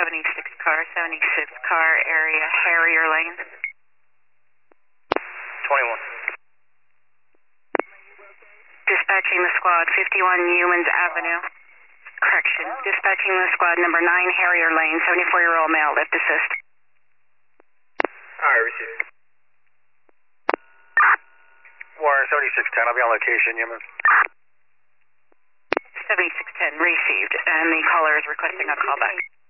76 car area, Harrier Lane. 21. Dispatching the squad, 51 Humans Avenue. Correction. Dispatching the squad, number 9 Harrier Lane, 74-year-old male, lift assist. Alright, received. Warren 7610, I'll be on location, Humans. 7610, received, and the caller is requesting a callback.